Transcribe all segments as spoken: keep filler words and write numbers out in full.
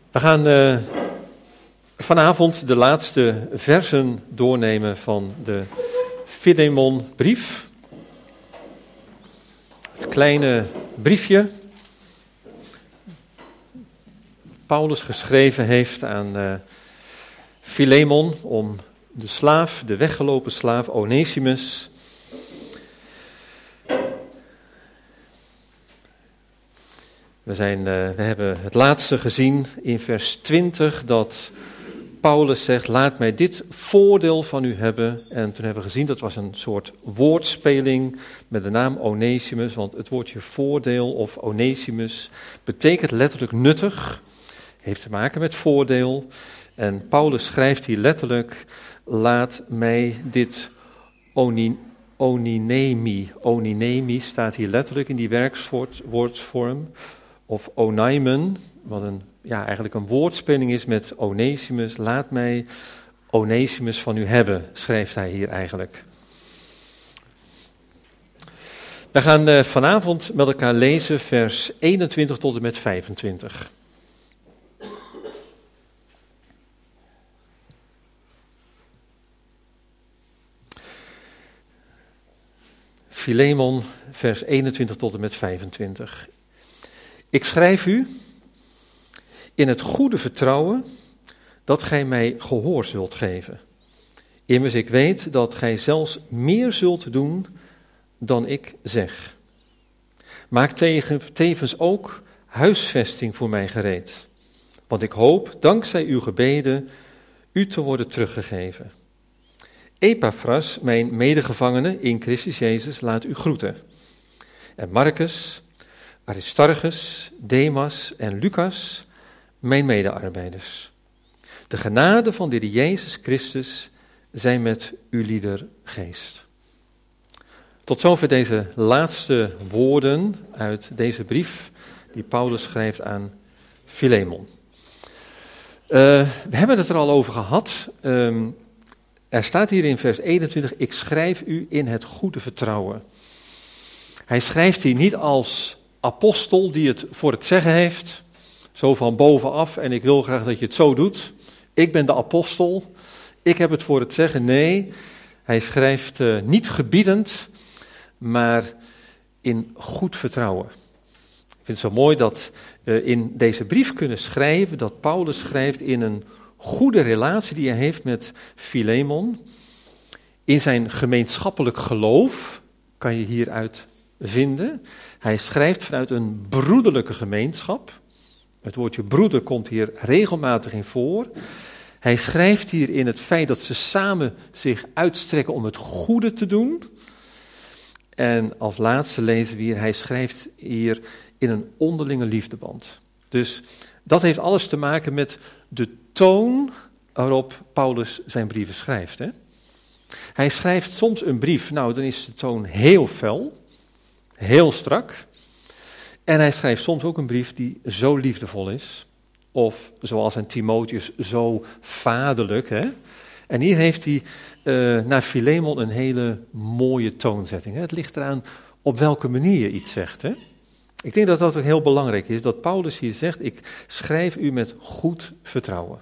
We gaan uh, vanavond de laatste versen doornemen van de Filemonbrief. Het kleine briefje Paulus geschreven heeft aan uh, Filemon om de slaaf, de weggelopen slaaf Onesimus, We, zijn, uh, we hebben het laatste gezien in vers twintig dat Paulus zegt, laat mij dit voordeel van u hebben. En toen hebben we gezien, dat was een soort woordspeling met de naam Onesimus. Want het woordje voordeel of Onesimus betekent letterlijk nuttig. Heeft te maken met voordeel. En Paulus schrijft hier letterlijk, laat mij dit oni, oninemi. Oninemi staat hier letterlijk in die werkwoordsvorm. Of onaimen, wat een, ja, eigenlijk een woordspeling is met Onesimus. Laat mij Onesimus van u hebben, schrijft hij hier eigenlijk. We gaan uh, vanavond met elkaar lezen vers eenentwintig tot en met vijfentwintig. Filemon, vers eenentwintig tot en met vijfentwintig. Ik schrijf u in het goede vertrouwen dat gij mij gehoor zult geven. Immers ik weet dat gij zelfs meer zult doen dan ik zeg. Maak tevens ook huisvesting voor mij gereed. Want ik hoop, dankzij uw gebeden, u te worden teruggegeven. Epaphras, mijn medegevangene in Christus Jezus, laat u groeten. En Marcus, Aristarchus, Demas en Lucas, mijn medearbeiders. De genade van de Heer Jezus Christus zij met ulieder geest. Tot zover deze laatste woorden uit deze brief die Paulus schrijft aan Filemon. Uh, we hebben het er al over gehad. Um, er staat hier in vers eenentwintig, ik schrijf u in het goede vertrouwen. Hij schrijft hier niet als apostel die het voor het zeggen heeft, zo van bovenaf en ik wil graag dat je het zo doet. Ik ben de apostel, ik heb het voor het zeggen. Nee, hij schrijft uh, niet gebiedend, maar in goed vertrouwen. Ik vind het zo mooi dat we in deze brief kunnen schrijven, dat Paulus schrijft in een goede relatie die hij heeft met Filemon. In zijn gemeenschappelijk geloof, kan je hieruit vinden. Hij schrijft vanuit een broederlijke gemeenschap. Het woordje broeder komt hier regelmatig in voor. Hij schrijft hier in het feit dat ze samen zich uitstrekken om het goede te doen. En als laatste lezen we hier, hij schrijft hier in een onderlinge liefdeband. Dus dat heeft alles te maken met de toon waarop Paulus zijn brieven schrijft. Hè? Hij schrijft soms een brief, nou dan is de toon heel fel. Heel strak. En hij schrijft soms ook een brief die zo liefdevol is. Of zoals aan Timotheus, zo vaderlijk. Hè? En hier heeft hij uh, naar Filemon een hele mooie toonzetting. Hè? Het ligt eraan op welke manier je iets zegt. Hè? Ik denk dat dat ook heel belangrijk is. Dat Paulus hier zegt, ik schrijf u met goed vertrouwen.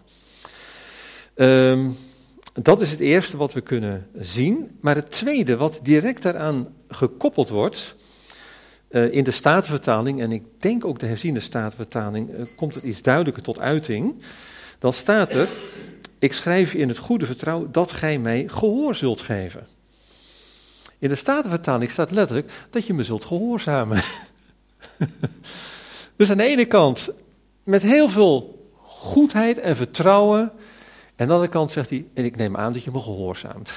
Um, dat is het eerste wat we kunnen zien. Maar het tweede wat direct daaraan gekoppeld wordt, Uh, in de Statenvertaling, en ik denk ook de herziene Statenvertaling, uh, komt het iets duidelijker tot uiting. Dan staat er, ik schrijf in het goede vertrouwen dat gij mij gehoor zult geven. In de Statenvertaling staat letterlijk dat je me zult gehoorzamen. Dus aan de ene kant met heel veel goedheid en vertrouwen. En aan de andere kant zegt hij, en ik neem aan dat je me gehoorzaamt.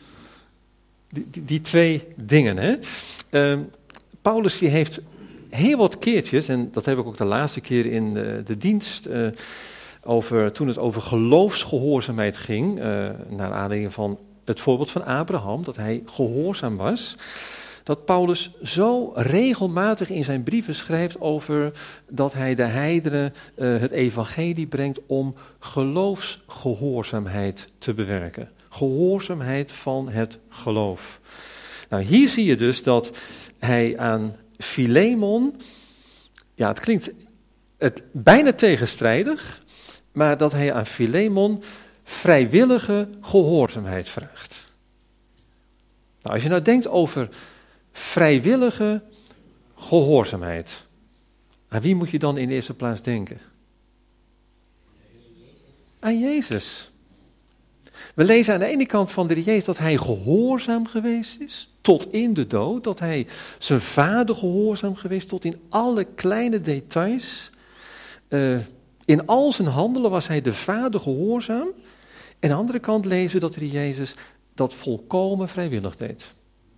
Die, die, die twee dingen, hè. Uh, Paulus die heeft heel wat keertjes, en dat heb ik ook de laatste keer in de, de dienst, uh, over, toen het over geloofsgehoorzaamheid ging, uh, naar aanleiding van het voorbeeld van Abraham, dat hij gehoorzaam was, dat Paulus zo regelmatig in zijn brieven schrijft over dat hij de heidenen uh, het evangelie brengt om geloofsgehoorzaamheid te bewerken. Gehoorzaamheid van het geloof. Nou, hier zie je dus dat hij aan Filemon, ja, het klinkt het bijna tegenstrijdig, maar dat hij aan Filemon vrijwillige gehoorzaamheid vraagt. Nou, als je nou denkt over vrijwillige gehoorzaamheid, aan wie moet je dan in de eerste plaats denken? Aan Jezus. We lezen aan de ene kant van de Jezus dat hij gehoorzaam geweest is, tot in de dood, dat hij zijn vader gehoorzaam geweest, tot in alle kleine details. Uh, in al zijn handelen was hij de vader gehoorzaam. En aan de andere kant lezen we dat de Jezus dat volkomen vrijwillig deed.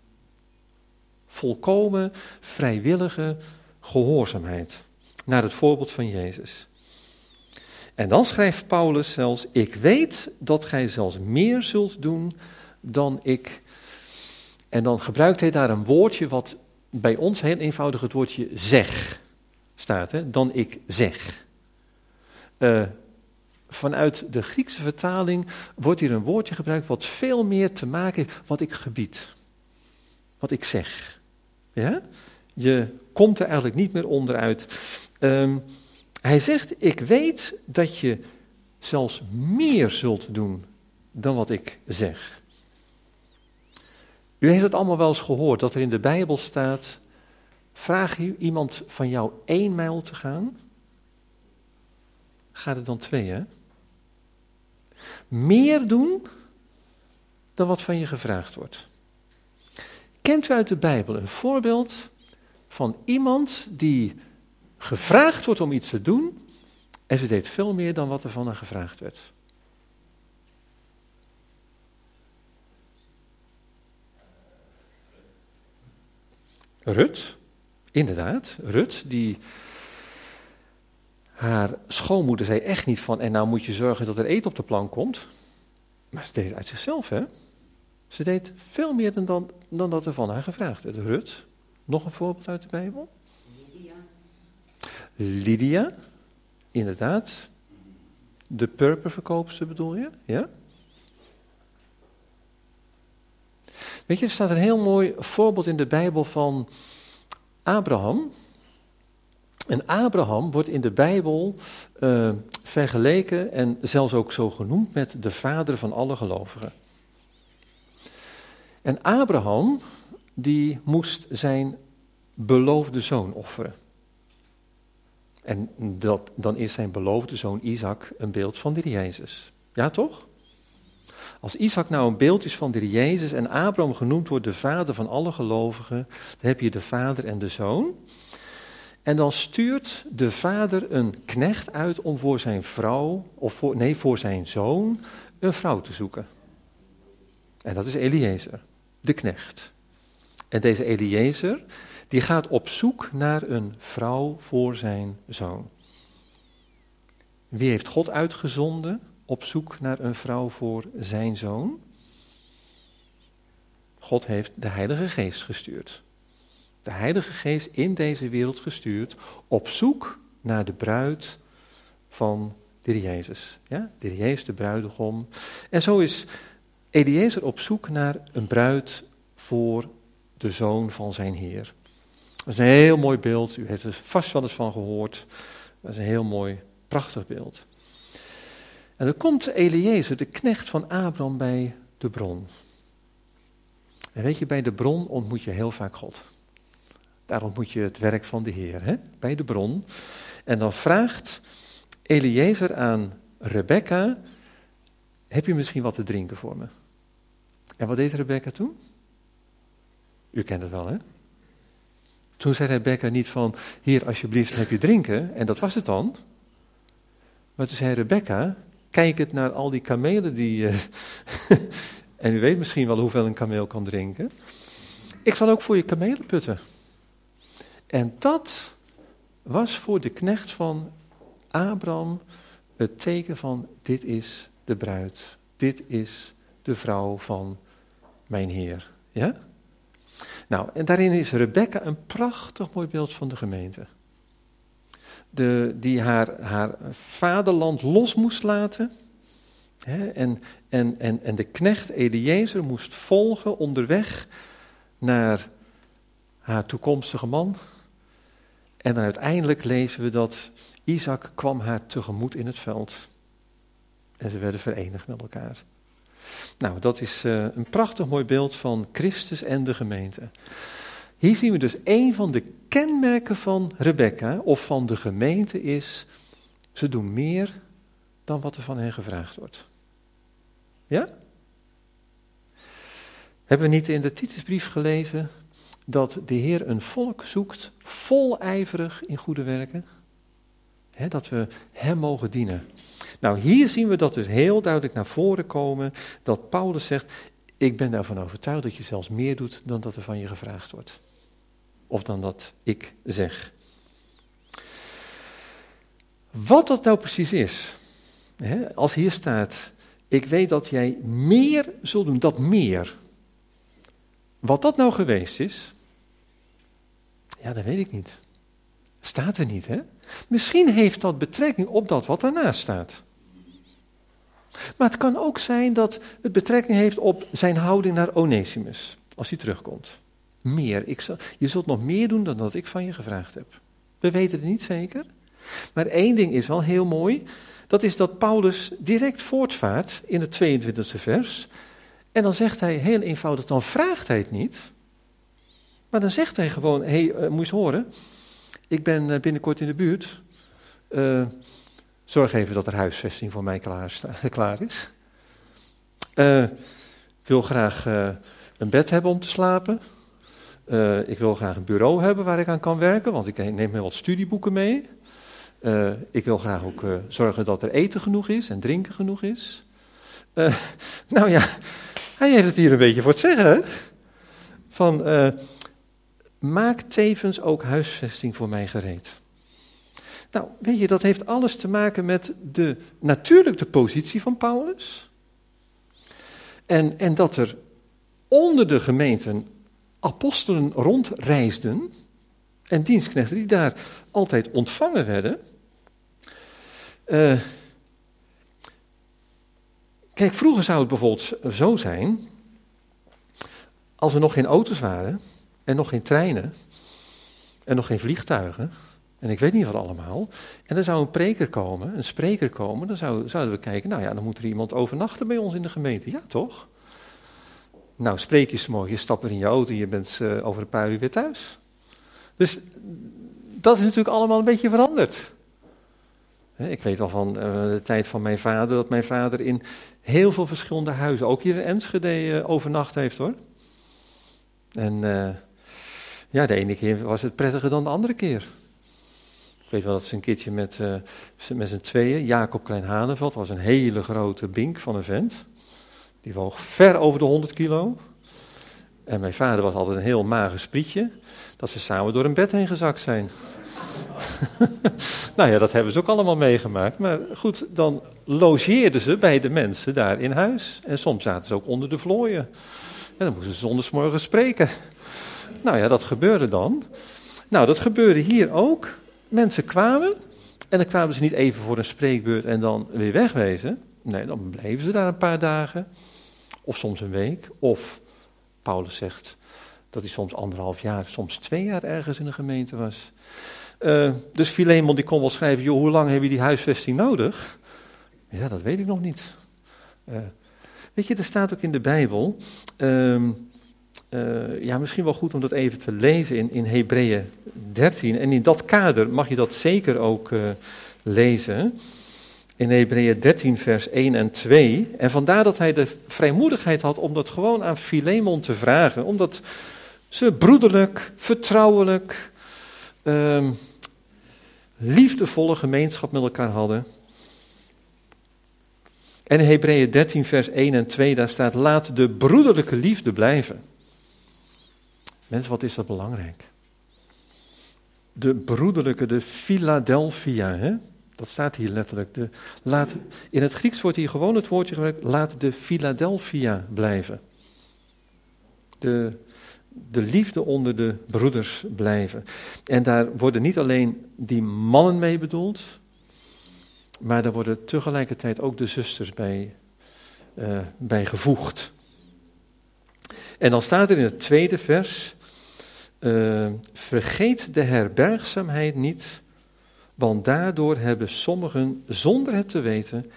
Volkomen vrijwillige gehoorzaamheid, naar het voorbeeld van Jezus. En dan schrijft Paulus zelfs, ik weet dat gij zelfs meer zult doen dan ik. En dan gebruikt hij daar een woordje wat bij ons heel eenvoudig het woordje zeg staat, hè? Dan ik zeg. Uh, vanuit de Griekse vertaling wordt hier een woordje gebruikt wat veel meer te maken heeft wat ik gebied. Wat ik zeg. Ja? Je komt er eigenlijk niet meer onderuit. Um, Hij zegt, ik weet dat je zelfs meer zult doen dan wat ik zeg. U heeft het allemaal wel eens gehoord, dat er in de Bijbel staat, vraag je iemand van jou één mijl te gaan, gaat het dan twee, hè? Meer doen dan wat van je gevraagd wordt. Kent u uit de Bijbel een voorbeeld van iemand die gevraagd wordt om iets te doen en ze deed veel meer dan wat er van haar gevraagd werd? Rut, inderdaad, Rut, die haar schoonmoeder zei echt niet van, en nou moet je zorgen dat er eten op de plank komt. Maar ze deed het uit zichzelf, hè. Ze deed veel meer dan, dan, dan dat er van haar gevraagd werd. Rut, nog een voorbeeld uit de Bijbel. Lydia. Lydia, inderdaad. De purperverkoopster bedoel je, ja? Weet je, er staat een heel mooi voorbeeld in de Bijbel van Abraham. En Abraham wordt in de Bijbel uh, vergeleken en zelfs ook zo genoemd met de vader van alle gelovigen. En Abraham, die moest zijn beloofde zoon offeren. En dat, dan is zijn beloofde zoon Isaac een beeld van de Jezus. Ja, toch? Als Isaac nou een beeld is van de Jezus en Abraham genoemd wordt de vader van alle gelovigen, dan heb je de vader en de zoon. En dan stuurt de vader een knecht uit om voor zijn vrouw, of voor, nee, voor zijn zoon, een vrouw te zoeken. En dat is Eliezer, de knecht. En deze Eliezer, die gaat op zoek naar een vrouw voor zijn zoon. Wie heeft God uitgezonden op zoek naar een vrouw voor zijn zoon? God heeft de Heilige Geest gestuurd. De Heilige Geest in deze wereld gestuurd op zoek naar de bruid van de Jezus. Ja, de Jezus, de bruidegom. En zo is Eliezer op zoek naar een bruid voor de zoon van zijn Heer. Dat is een heel mooi beeld. U heeft er vast wel eens van gehoord. Dat is een heel mooi, prachtig beeld. En dan komt Eliezer, de knecht van Abraham, bij de bron. En weet je, bij de bron ontmoet je heel vaak God. Daar ontmoet je het werk van de Heer, hè? Bij de bron. En dan vraagt Eliezer aan Rebekka, heb je misschien wat te drinken voor me? En wat deed Rebekka toen? U kent het wel, hè? Toen zei Rebekka niet van, hier alsjeblieft heb je drinken, en dat was het dan. Maar toen zei Rebekka, kijkend naar al die kamelen die, uh, en u weet misschien wel hoeveel een kameel kan drinken. Ik zal ook voor je kamelen putten. En dat was voor de knecht van Abraham het teken van, dit is de bruid, dit is de vrouw van mijn Heer. Ja? Nou, en daarin is Rebekka een prachtig mooi beeld van de gemeente. De, die haar, haar vaderland los moest laten. Hè, en, en, en, en de knecht Eliezer moest volgen onderweg naar haar toekomstige man. En dan uiteindelijk lezen we dat Isaac kwam haar tegemoet in het veld. En ze werden verenigd met elkaar. Nou, dat is uh, een prachtig mooi beeld van Christus en de gemeente. Hier zien we dus een van de kenmerken van Rebekka, of van de gemeente, is, ze doen meer dan wat er van hen gevraagd wordt. Ja? Hebben we niet in de Titusbrief gelezen dat de Heer een volk zoekt, volijverig in goede werken? He, dat we hem mogen dienen. Nou, hier zien we dat dus heel duidelijk naar voren komen, dat Paulus zegt, ik ben daarvan overtuigd dat je zelfs meer doet dan dat er van je gevraagd wordt. Of dan dat ik zeg. Wat dat nou precies is, hè, als hier staat, ik weet dat jij meer zult doen, dat meer. Wat dat nou geweest is, ja, dat weet ik niet. Staat er niet, hè? Misschien heeft dat betrekking op dat wat daarnaast staat. Maar het kan ook zijn dat het betrekking heeft op zijn houding naar Onesimus, als hij terugkomt. Meer, ik zal, je zult nog meer doen dan dat ik van je gevraagd heb. We weten het niet zeker. Maar één ding is wel heel mooi, dat is dat Paulus direct voortvaart in het tweeëntwintigste vers. En dan zegt hij heel eenvoudig, dan vraagt hij het niet. Maar dan zegt hij gewoon, hé, hey, uh, moet je eens horen, ik ben uh, binnenkort in de buurt. Uh, zorg even dat er huisvesting voor mij klaar, sta, klaar is. Uh, ik wil graag uh, een bed hebben om te slapen. Uh, ik wil graag een bureau hebben waar ik aan kan werken, want ik neem me wat studieboeken mee. Uh, ik wil graag ook uh, zorgen dat er eten genoeg is en drinken genoeg is. Uh, nou ja, hij heeft het hier een beetje voor het zeggen, hè? Van, uh, maak tevens ook huisvesting voor mij gereed. Nou, weet je, dat heeft alles te maken met de, natuurlijk de positie van Paulus. En, en dat er onder de gemeenten apostelen rondreisden en dienstknechten die daar altijd ontvangen werden. Uh, kijk, vroeger zou het bijvoorbeeld zo zijn, als er nog geen auto's waren en nog geen treinen en nog geen vliegtuigen en ik weet niet wat allemaal, en er zou een preker komen, een spreker komen, dan zou, zouden we kijken, nou ja, dan moet er iemand overnachten bij ons in de gemeente, ja toch? Nou, spreek je 's morgens, je stapt er in je auto en je bent uh, over een paar uur weer thuis. Dus dat is natuurlijk allemaal een beetje veranderd. Ik weet wel van uh, de tijd van mijn vader, dat mijn vader in heel veel verschillende huizen, ook hier in Enschede, uh, overnacht heeft hoor. En uh, ja, de ene keer was het prettiger dan de andere keer. Ik weet wel dat ze een keertje met, uh, met z'n tweeën, Jacob Klein-Haneveld, was een hele grote bink van een vent. Die woog ver over de honderd kilo. En mijn vader was altijd een heel mager sprietje, dat ze samen door een bed heen gezakt zijn. Nou ja, dat hebben ze ook allemaal meegemaakt. Maar goed, dan logeerden ze bij de mensen daar in huis. En soms zaten ze ook onder de vlooien. En dan moesten ze 's zondagsmorgen spreken. Nou ja, dat gebeurde dan. Nou, dat gebeurde hier ook. Mensen kwamen en dan kwamen ze niet even voor een spreekbeurt en dan weer wegwezen. Nee, dan bleven ze daar een paar dagen. Of soms een week. Of, Paulus zegt dat hij soms anderhalf jaar, soms twee jaar ergens in de gemeente was. Uh, dus Filemon die kon wel schrijven, joh, hoe lang heb je die huisvesting nodig? Ja, dat weet ik nog niet. Uh, weet je, er staat ook in de Bijbel, uh, uh, ja, misschien wel goed om dat even te lezen in, in Hebreeën dertien. En in dat kader mag je dat zeker ook uh, lezen. In Hebreeën dertien vers één en twee. En vandaar dat hij de vrijmoedigheid had om dat gewoon aan Filemon te vragen. Omdat ze broederlijk, vertrouwelijk, uh, liefdevolle gemeenschap met elkaar hadden. En in Hebreeën dertien vers één en twee, daar staat, laat de broederlijke liefde blijven. Mensen, wat is dat belangrijk? De broederlijke, de Philadelphia, hè? Dat staat hier letterlijk. De, laat, in het Grieks wordt hier gewoon het woordje gebruikt, laat de Philadelphia blijven. De, de liefde onder de broeders blijven. En daar worden niet alleen die mannen mee bedoeld, maar daar worden tegelijkertijd ook de zusters bij, uh, bij gevoegd. En dan staat er in het tweede vers, uh, vergeet de herbergzaamheid niet, want daardoor hebben sommigen, zonder het te weten,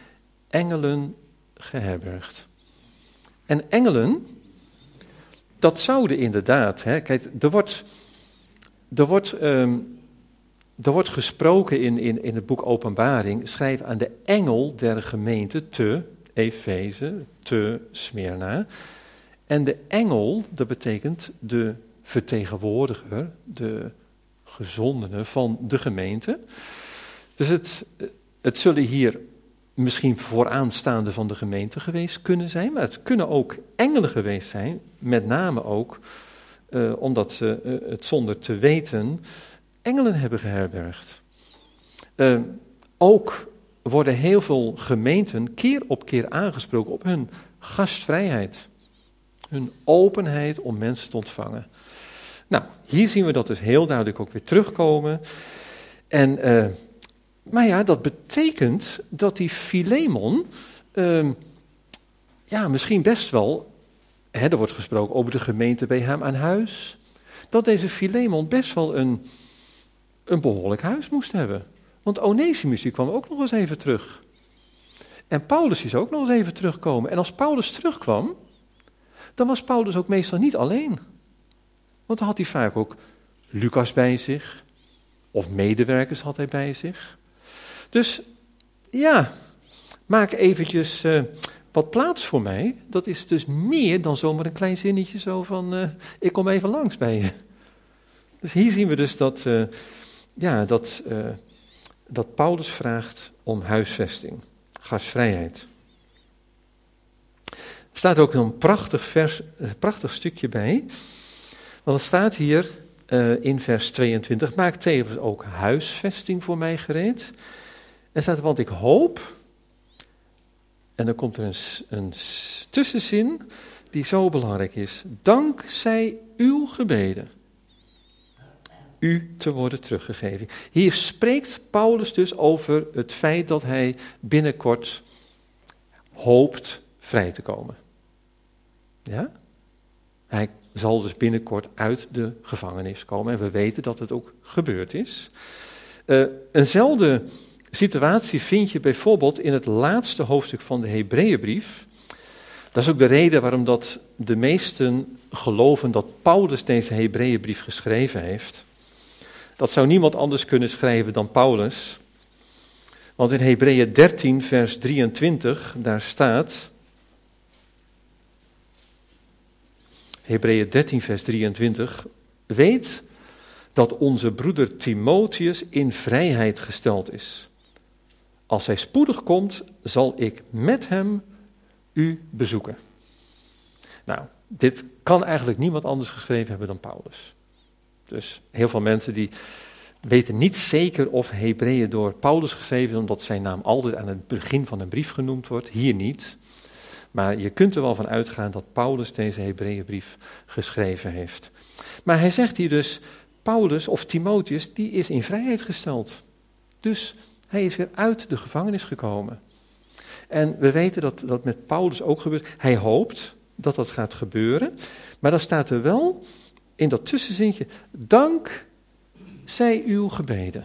engelen geherbergd. En engelen, dat zouden inderdaad, hè, kijk, er wordt, er wordt, um, er wordt gesproken in, in, in het boek Openbaring, schrijf aan de engel der gemeente te Efeze, te Smyrna. En de engel, dat betekent de vertegenwoordiger, de gezondene van de gemeente. Dus het, het zullen hier misschien vooraanstaande van de gemeente geweest kunnen zijn, maar het kunnen ook engelen geweest zijn, met name ook uh, omdat ze uh, het zonder te weten engelen hebben geherbergd. Uh, ook worden heel veel gemeenten keer op keer aangesproken op hun gastvrijheid, hun openheid om mensen te ontvangen. Nou, hier zien we dat dus heel duidelijk ook weer terugkomen. En, uh, maar ja, dat betekent dat die Filemon, uh, ja, misschien best wel, hè, er wordt gesproken over de gemeente bij hem aan huis, dat deze Filemon best wel een, een behoorlijk huis moest hebben. Want Onesimus die kwam ook nog eens even terug. En Paulus is ook nog eens even terugkomen. En als Paulus terugkwam, dan was Paulus ook meestal niet alleen. Want dan had hij vaak ook Lucas bij zich, of medewerkers had hij bij zich. Dus ja, maak eventjes uh, wat plaats voor mij. Dat is dus meer dan zomaar een klein zinnetje zo van, uh, ik kom even langs bij je. Dus hier zien we dus dat, uh, ja, dat, uh, dat Paulus vraagt om huisvesting, gastvrijheid. Er staat ook een prachtig, vers, een prachtig stukje bij. Want er staat hier uh, in vers tweeëntwintig, maak tevens ook huisvesting voor mij gereed. En staat er, want ik hoop, en dan komt er een, een tussenzin die zo belangrijk is. Dankzij uw gebeden, u te worden teruggegeven. Hier spreekt Paulus dus over het feit dat hij binnenkort hoopt vrij te komen. Ja? Hij zal dus binnenkort uit de gevangenis komen. En we weten dat het ook gebeurd is. Uh, eenzelfde situatie vind je bijvoorbeeld in het laatste hoofdstuk van de Hebreeënbrief. Dat is ook de reden waarom dat de meesten geloven dat Paulus deze Hebreeënbrief geschreven heeft. Dat zou niemand anders kunnen schrijven dan Paulus. Want in Hebreeën dertien vers drieëntwintig, daar staat... Hebreeën dertien vers drieëntwintig, weet dat onze broeder Timotheus in vrijheid gesteld is. Als hij spoedig komt, zal ik met hem u bezoeken. Nou, dit kan eigenlijk niemand anders geschreven hebben dan Paulus. Dus heel veel mensen die weten niet zeker of Hebreeën door Paulus geschreven is, omdat zijn naam altijd aan het begin van een brief genoemd wordt, hier niet. Maar je kunt er wel van uitgaan dat Paulus deze Hebreeënbrief geschreven heeft. Maar hij zegt hier dus, Paulus of Timotheus, die is in vrijheid gesteld. Dus hij is weer uit de gevangenis gekomen. En we weten dat dat met Paulus ook gebeurt. Hij hoopt dat dat gaat gebeuren. Maar dan staat er wel in dat tussenzintje, dank zij uw gebeden.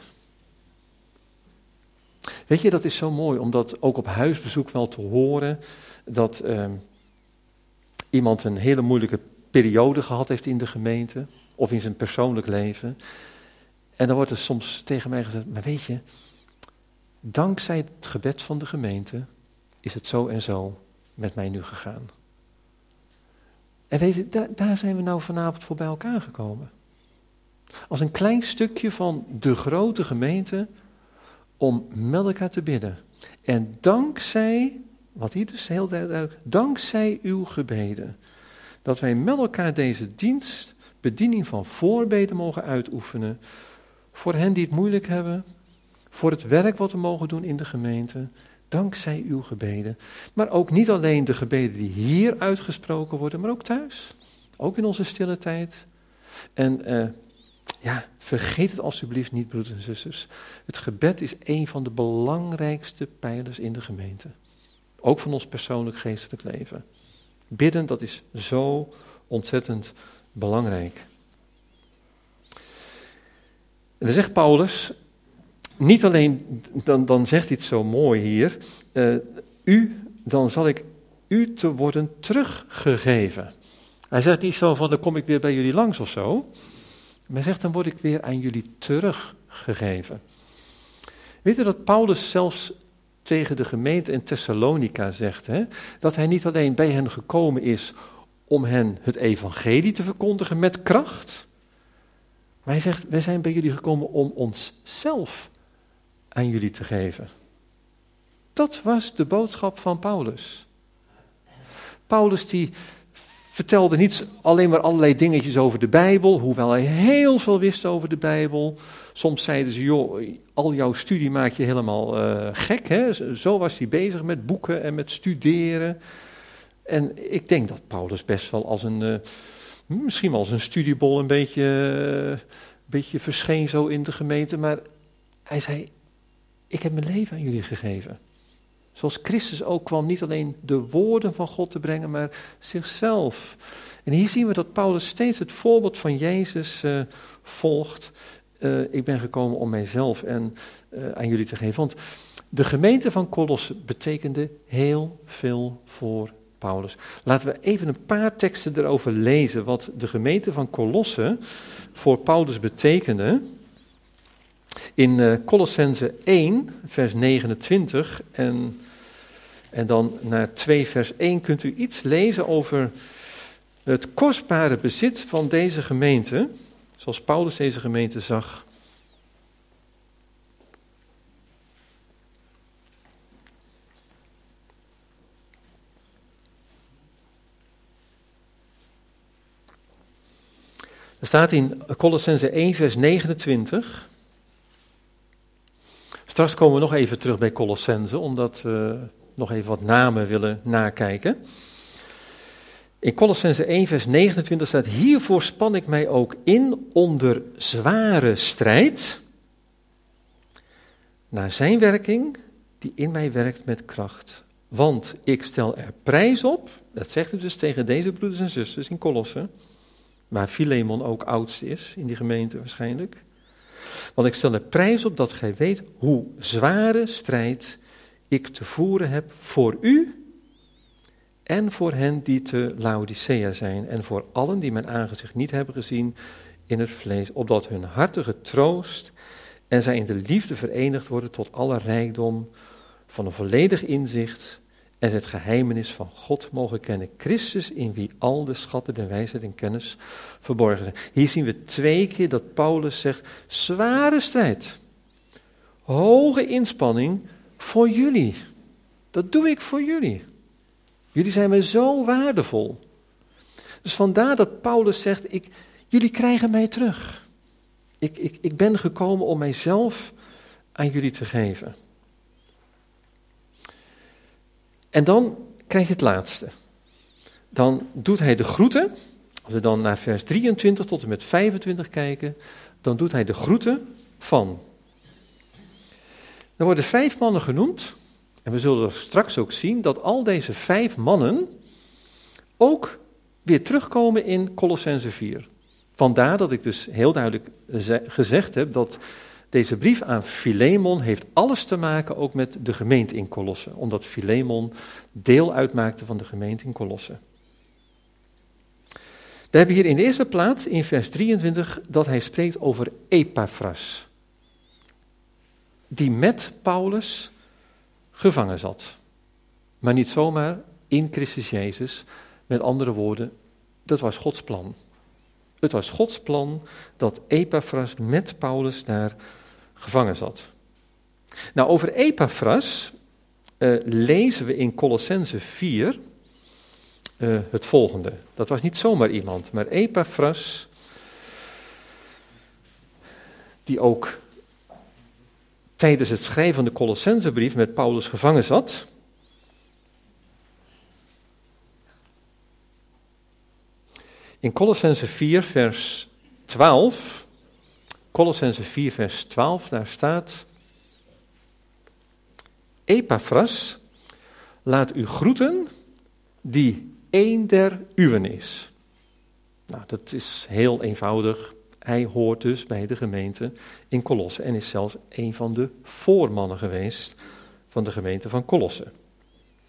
Weet je, dat is zo mooi om dat ook op huisbezoek wel te horen, dat uh, iemand een hele moeilijke periode gehad heeft in de gemeente, of in zijn persoonlijk leven. En dan wordt er soms tegen mij gezegd, maar weet je, dankzij het gebed van de gemeente is het zo en zo met mij nu gegaan. En weet je, daar, daar zijn we nou vanavond voor bij elkaar gekomen. Als een klein stukje van de grote gemeente om met elkaar te bidden. En dankzij, wat hier dus heel duidelijk, dankzij uw gebeden, dat wij met elkaar deze dienst, bediening van voorbeden mogen uitoefenen, voor hen die het moeilijk hebben, voor het werk wat we mogen doen in de gemeente, dankzij uw gebeden. Maar ook niet alleen de gebeden die hier uitgesproken worden, maar ook thuis. Ook in onze stille tijd. En uh, ja, vergeet het alsjeblieft niet, broeders en zusters. Het gebed is een van de belangrijkste pijlers in de gemeente. Ook van ons persoonlijk geestelijk leven. Bidden, dat is zo ontzettend belangrijk. En dan zegt Paulus, niet alleen, dan, dan zegt hij het zo mooi hier, uh, u, dan zal ik u te worden teruggegeven. Hij zegt niet zo van, dan kom ik weer bij jullie langs of zo. Maar hij zegt, dan word ik weer aan jullie teruggegeven. Weet u dat Paulus zelfs tegen de gemeente in Thessalonica zegt, hè, dat hij niet alleen bij hen gekomen is om hen het evangelie te verkondigen met kracht, maar hij zegt, wij zijn bij jullie gekomen om onszelf aan jullie te geven. Dat was de boodschap van Paulus. Paulus die vertelde niet alleen maar allerlei dingetjes over de Bijbel, hoewel hij heel veel wist over de Bijbel. Soms zeiden ze, joh, al jouw studie maak je helemaal uh, gek, hè? Zo was hij bezig met boeken en met studeren. En ik denk dat Paulus best wel als een, uh, misschien wel als een studiebol een beetje, uh, een beetje verscheen zo in de gemeente. Maar hij zei, ik heb mijn leven aan jullie gegeven. Zoals Christus ook kwam, niet alleen de woorden van God te brengen, maar zichzelf. En hier zien we dat Paulus steeds het voorbeeld van Jezus uh, volgt. Uh, ik ben gekomen om mijzelf en, uh, aan jullie te geven. Want de gemeente van Colosse betekende heel veel voor Paulus. Laten we even een paar teksten erover lezen wat de gemeente van Colosse voor Paulus betekende. In uh, Colossense één, vers negenentwintig en, en dan naar twee, vers één kunt u iets lezen over het kostbare bezit van deze gemeente, zoals Paulus deze gemeente zag. Er staat in Colossense één, vers negenentwintig... Straks komen we nog even terug bij Colossense, omdat we nog even wat namen willen nakijken. In Colossense één, vers negenentwintig staat, hiervoor span ik mij ook in onder zware strijd, naar zijn werking, die in mij werkt met kracht. Want ik stel er prijs op, dat zegt u dus tegen deze broeders en zusters in Colosse, waar Filemon ook oudste is in die gemeente waarschijnlijk. Want ik stel er prijs op dat gij weet hoe zware strijd ik te voeren heb voor u en voor hen die te Laodicea zijn en voor allen die mijn aangezicht niet hebben gezien in het vlees, opdat hun hartige troost en zij in de liefde verenigd worden tot alle rijkdom van een volledig inzicht en het geheimenis van God mogen kennen. Christus, in wie al de schatten der wijsheid en kennis verborgen zijn. Hier zien we twee keer dat Paulus zegt, zware strijd, hoge inspanning voor jullie. Dat doe ik voor jullie. Jullie zijn mij zo waardevol. Dus vandaar dat Paulus zegt, ik, jullie krijgen mij terug. Ik, ik, ik ben gekomen om mijzelf aan jullie te geven. En dan krijg je het laatste. Dan doet hij de groeten. Als we dan naar vers drieëntwintig tot en met vijfentwintig kijken, dan doet hij de groeten van. Er worden vijf mannen genoemd. En we zullen straks ook zien dat al deze vijf mannen ook weer terugkomen in Colossense vier. Vandaar dat ik dus heel duidelijk gezegd heb dat deze brief aan Filemon heeft alles te maken ook met de gemeente in Colosse. Omdat Filemon deel uitmaakte van de gemeente in Colosse. We hebben hier in de eerste plaats in vers drieëntwintig dat hij spreekt over Epaphras. Die met Paulus gevangen zat. Maar niet zomaar in Christus Jezus. Met andere woorden, dat was Gods plan. Het was Gods plan dat Epaphras met Paulus daar gevangen zat. Nou, over Epaphras uh, lezen we in Colossense vier uh, het volgende. Dat was niet zomaar iemand, maar Epaphras, die ook tijdens het schrijven van de Colossensebrief met Paulus gevangen zat. In Colossense vier, vers twaalf, Colossense vier, vers twaalf, daar staat: Epaphras, laat u groeten, die een der uwen is. Nou, dat is heel eenvoudig. Hij hoort dus bij de gemeente in Colosse en is zelfs een van de voormannen geweest van de gemeente van Colosse.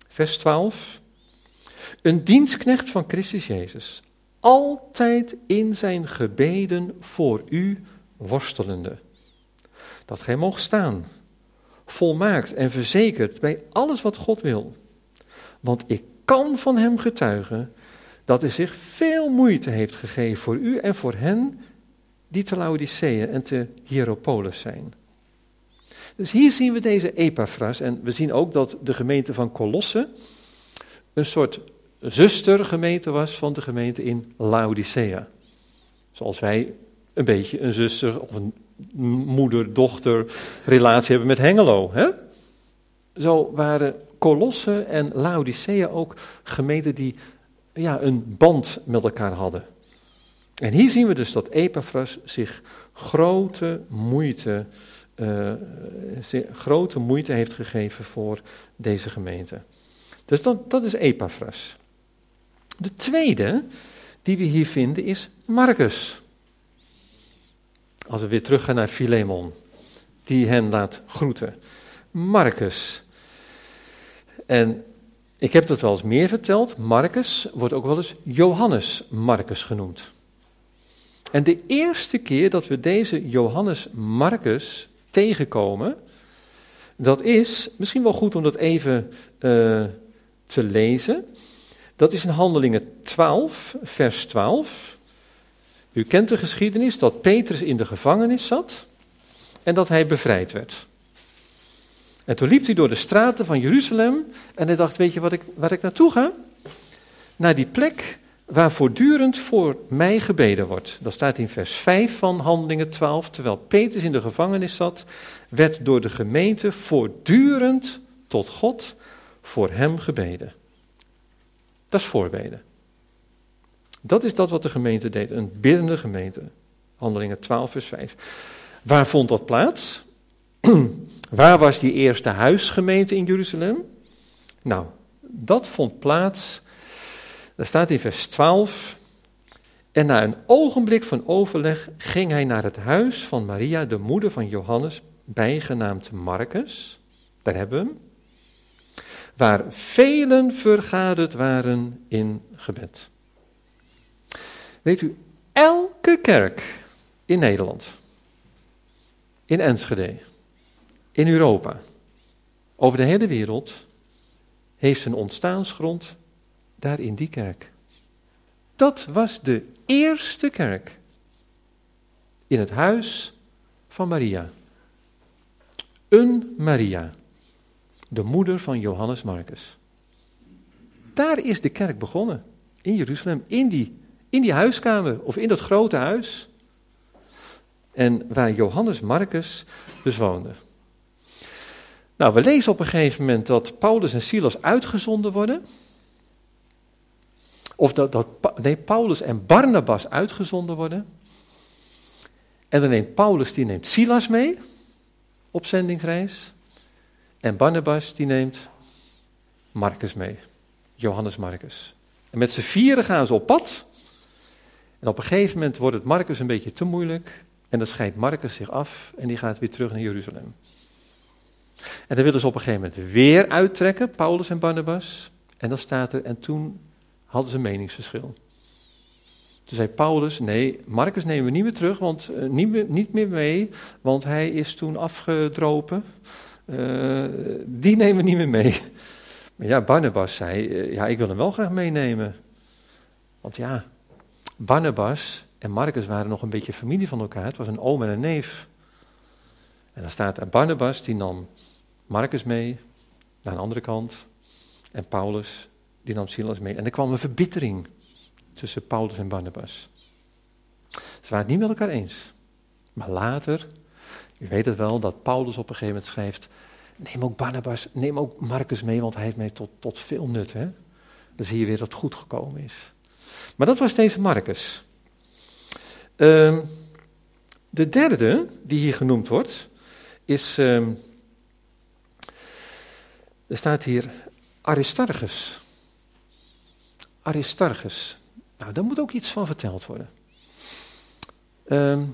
Vers twaalf. Een dienstknecht van Christus Jezus, altijd in zijn gebeden voor u worstelende. Dat gij moogt staan, volmaakt en verzekerd bij alles wat God wil. Want ik kan van hem getuigen dat hij zich veel moeite heeft gegeven voor u en voor hen die te Laodicea en te Hierapolis zijn. Dus hier zien we deze Epaphras en we zien ook dat de gemeente van Colosse een soort zustergemeente was van de gemeente in Laodicea. Zoals wij een beetje een zuster of een moeder-dochter relatie hebben met Hengelo. Hè? Zo waren Colosse en Laodicea ook gemeenten die ja, een band met elkaar hadden. En hier zien we dus dat Epaphras zich grote moeite, uh, grote moeite heeft gegeven voor deze gemeente. Dus dat, dat is Epaphras. De tweede die we hier vinden is Marcus. Als we weer teruggaan naar Filemon, die hen laat groeten. Marcus. En ik heb dat wel eens meer verteld. Marcus wordt ook wel eens Johannes Marcus genoemd. En de eerste keer dat we deze Johannes Marcus tegenkomen, dat is misschien wel goed om dat even uh, te lezen. Dat is in Handelingen twaalf, vers twaalf. U kent de geschiedenis dat Petrus in de gevangenis zat en dat hij bevrijd werd. En toen liep hij door de straten van Jeruzalem en hij dacht, weet je wat ik, waar ik naartoe ga? Naar die plek waar voortdurend voor mij gebeden wordt. Dat staat in vers vijf van Handelingen twaalf. Terwijl Petrus in de gevangenis zat, werd door de gemeente voortdurend tot God voor hem gebeden. Dat is voorbeden. Dat is dat wat de gemeente deed, een biddende gemeente. Handelingen twaalf vers vijf. Waar vond dat plaats? Waar was die eerste huisgemeente in Jeruzalem? Nou, dat vond plaats, daar staat in vers twaalf. En na een ogenblik van overleg ging hij naar het huis van Maria, de moeder van Johannes, bijgenaamd Marcus. Daar hebben we hem. Waar velen vergaderd waren in gebed. Weet u, elke kerk in Nederland, in Enschede, in Europa, over de hele wereld, heeft zijn ontstaansgrond daar in die kerk. Dat was de eerste kerk in het huis van Maria. Een Maria, de moeder van Johannes Marcus. Daar is de kerk begonnen, in Jeruzalem, in die, in die huiskamer of in dat grote huis. En waar Johannes Marcus dus woonde. Nou, we lezen op een gegeven moment dat Paulus en Silas uitgezonden worden. Of dat, dat nee, Paulus en Barnabas uitgezonden worden. En dan neemt Paulus, die neemt Silas mee op zendingsreis. En Barnabas, die neemt Marcus mee. Johannes Marcus. En met z'n vieren gaan ze op pad. En op een gegeven moment wordt het Marcus een beetje te moeilijk. En dan scheidt Marcus zich af en die gaat weer terug naar Jeruzalem. En dan willen ze op een gegeven moment weer uittrekken, Paulus en Barnabas. En dan staat er, en toen hadden ze een meningsverschil. Toen zei Paulus, nee, Marcus nemen we niet meer terug, want uh, niet, meer, niet meer mee, want hij is toen afgedropen. Uh, die nemen we niet meer mee. Maar ja, Barnabas zei, uh, ja, ik wil hem wel graag meenemen. Want ja, Barnabas en Marcus waren nog een beetje familie van elkaar. Het was een oom en een neef. En dan staat er, Barnabas, die nam Marcus mee naar een andere kant. En Paulus, die nam Silas mee. En er kwam een verbittering tussen Paulus en Barnabas. Ze waren het niet met elkaar eens. Maar later, u weet het wel, dat Paulus op een gegeven moment schrijft, neem ook Barnabas, neem ook Marcus mee, want hij heeft mij tot, tot veel nut. Hè? Dan zie je weer dat het goed gekomen is. Maar dat was deze Marcus. Um, de derde, die hier genoemd wordt, is, um, er staat hier Aristarchus. Aristarchus. Nou, daar moet ook iets van verteld worden. Um,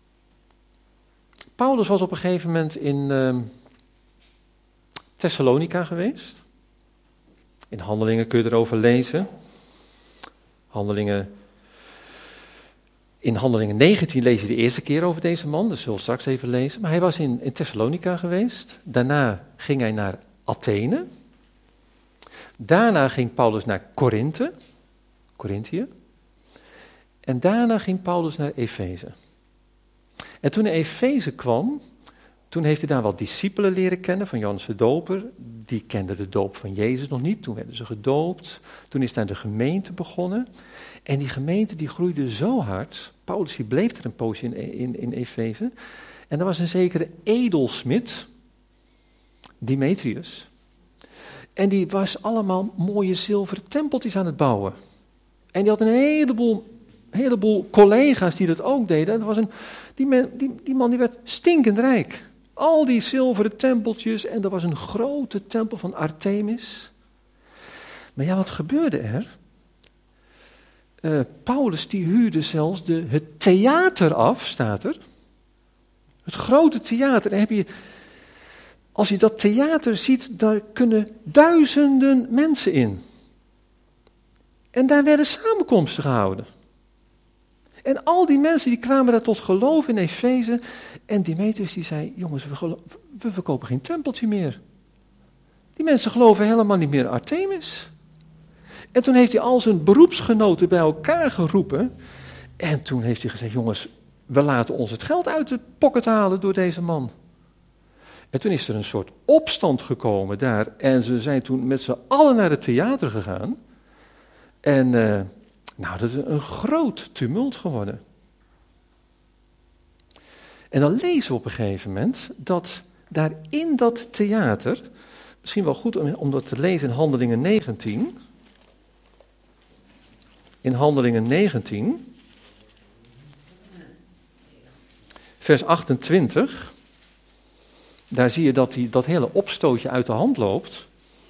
Paulus was op een gegeven moment in um, Thessalonica geweest. In Handelingen kun je erover lezen. Handelingen, in Handelingen negentien lees je de eerste keer over deze man, dat zullen we straks even lezen. Maar hij was in, in Thessalonica geweest. Daarna ging hij naar Athene. Daarna ging Paulus naar Korinthe, Korinthië. En daarna ging Paulus naar Efeze. En toen hij Efeze kwam, toen heeft hij daar wat discipelen leren kennen van Johannes de Doper. Die kenden de doop van Jezus nog niet, toen werden ze gedoopt. Toen is daar de gemeente begonnen. En die gemeente die groeide zo hard. Paulus die bleef er een poosje in, in, in Efeze. En er was een zekere edelsmid, Demetrius. En die was allemaal mooie zilveren tempeltjes aan het bouwen. En die had een heleboel, heleboel collega's die dat ook deden. En dat was een, die, man, die, die man die werd stinkend rijk. Al die zilveren tempeltjes en er was een grote tempel van Artemis. Maar ja, wat gebeurde er? Uh, Paulus die huurde zelfs de, het theater af, staat er. Het grote theater. En heb je, als je dat theater ziet, daar kunnen duizenden mensen in. En daar werden samenkomsten gehouden. En al die mensen die kwamen daar tot geloof in Efeze. En Demetrius die zei, jongens, we, gelo- we verkopen geen tempeltje meer. Die mensen geloven helemaal niet meer in Artemis. En toen heeft hij al zijn beroepsgenoten bij elkaar geroepen. En toen heeft hij gezegd, jongens, we laten ons het geld uit de pocket halen door deze man. En toen is er een soort opstand gekomen daar. En ze zijn toen met z'n allen naar het theater gegaan. En uh, nou, dat is een groot tumult geworden. En dan lezen we op een gegeven moment dat daar in dat theater, misschien wel goed om, om dat te lezen in Handelingen negentien. In Handelingen negentien, vers achtentwintig, daar zie je dat die, dat hele opstootje uit de hand loopt.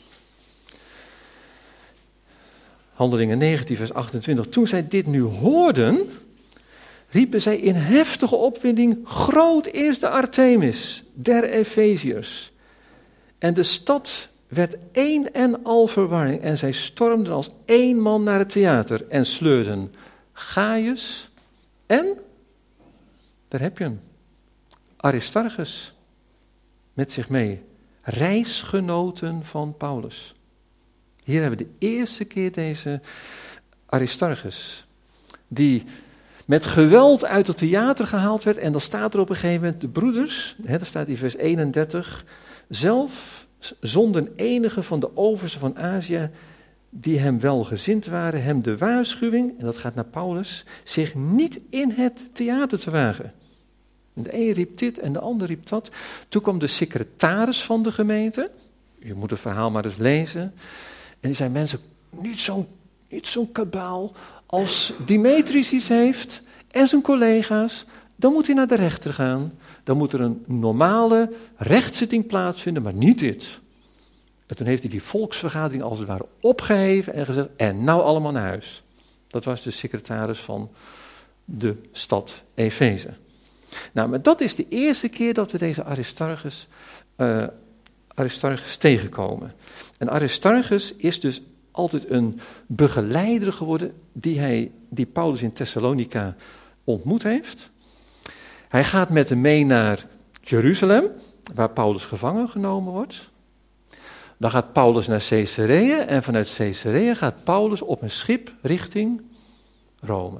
Handelingen negentien, vers achtentwintig. Toen zij dit nu hoorden, riepen zij in heftige opwinding, groot is de Artemis der Efeziërs. En de stad werd één en al verwarring en zij stormden als één man naar het theater en sleurden Gaius en, daar heb je hem, Aristarchus met zich mee, reisgenoten van Paulus. Hier hebben we de eerste keer deze Aristarchus, die met geweld uit het theater gehaald werd. En dan staat er op een gegeven moment de broeders, hè, daar staat in vers eenendertig, zelf zonden enige van de oversten van Azië, die hem welgezind waren, hem de waarschuwing, en dat gaat naar Paulus, zich niet in het theater te wagen. En de een riep dit en de ander riep dat. Toen kwam de secretaris van de gemeente, je moet het verhaal maar eens lezen, en die zei, mensen, niet zo'n, niet zo'n kabaal, als Demetrius iets heeft en zijn collega's, dan moet hij naar de rechter gaan. Dan moet er een normale rechtszitting plaatsvinden, maar niet dit. En toen heeft hij die volksvergadering als het ware opgeheven en gezegd, en nou allemaal naar huis. Dat was de secretaris van de stad Efeze. Nou, maar dat is de eerste keer dat we deze Aristarchus, uh, Aristarchus tegenkomen. En Aristarchus is dus altijd een begeleider geworden die, hij, die Paulus in Thessalonica ontmoet heeft. Hij gaat met hem mee naar Jeruzalem, waar Paulus gevangen genomen wordt. Dan gaat Paulus naar Caesarea en vanuit Caesarea gaat Paulus op een schip richting Rome.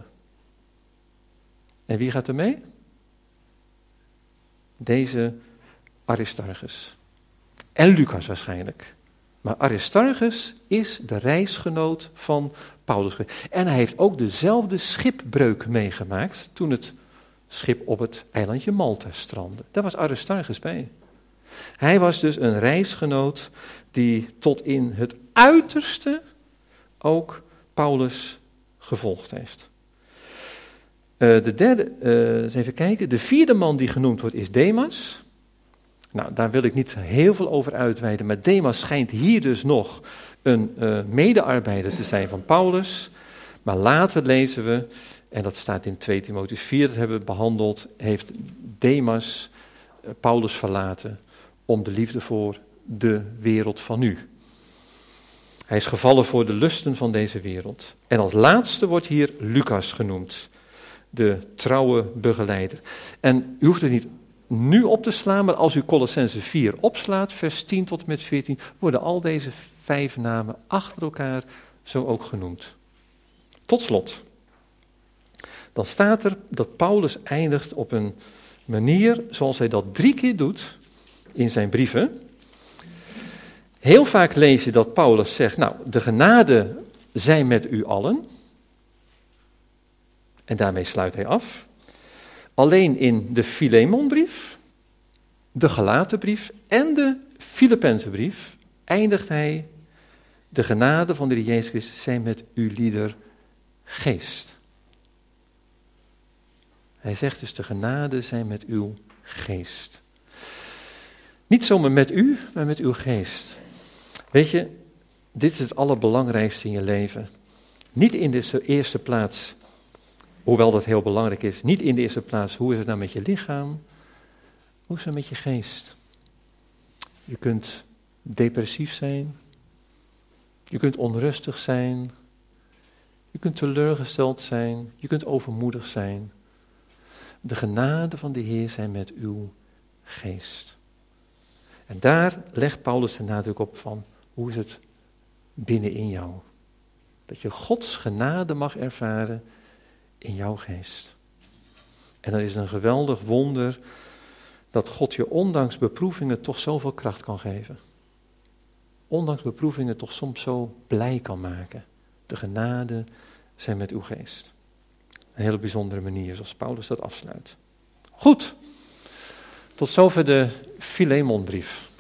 En wie gaat er mee? Deze Aristarchus. En Lucas waarschijnlijk. Maar Aristarchus is de reisgenoot van Paulus. En hij heeft ook dezelfde schipbreuk meegemaakt toen het schip op het eilandje Malta strandde. Daar was Aristarchus bij. Hij was dus een reisgenoot die tot in het uiterste ook Paulus gevolgd heeft. Uh, de derde, uh, eens even kijken, de vierde man die genoemd wordt is Demas. Nou, daar wil ik niet heel veel over uitweiden, maar Demas schijnt hier dus nog een uh, medearbeider te zijn van Paulus. Maar later lezen we, en dat staat in twee Timotheüs vier, dat hebben we behandeld, heeft Demas uh, Paulus verlaten om de liefde voor de wereld van nu. Hij is gevallen voor de lusten van deze wereld. En als laatste wordt hier Lucas genoemd, de trouwe begeleider. En u hoeft het niet nu op te slaan, maar als u Colossenzen vier opslaat, vers tien tot en met veertien, worden al deze vijf namen achter elkaar zo ook genoemd. Tot slot, dan staat er dat Paulus eindigt op een manier zoals hij dat drie keer doet in zijn brieven. Heel vaak lees je dat Paulus zegt, nou, de genade zij met u allen. En daarmee sluit hij af. Alleen in de Filemonbrief, de Galatenbrief en de Filippenzenbrief eindigt hij, de genade van de Heer Jezus Christus zij met u lieder geest. Hij zegt dus, de genade zij met uw geest. Niet zomaar met u, maar met uw geest. Weet je, dit is het allerbelangrijkste in je leven. Niet in de eerste plaats, hoewel dat heel belangrijk is, niet in de eerste plaats, hoe is het nou met je lichaam? Hoe is het met je geest? Je kunt depressief zijn. Je kunt onrustig zijn. Je kunt teleurgesteld zijn. Je kunt overmoedig zijn. De genade van de Heer zijn met uw geest. En daar legt Paulus de nadruk op van, hoe is het binnenin jou? Dat je Gods genade mag ervaren in jouw geest. En dan is het een geweldig wonder dat God je ondanks beproevingen toch zoveel kracht kan geven. Ondanks beproevingen toch soms zo blij kan maken. De genade zijn met uw geest. Een hele bijzondere manier zoals Paulus dat afsluit. Goed, tot zover de Filemonbrief.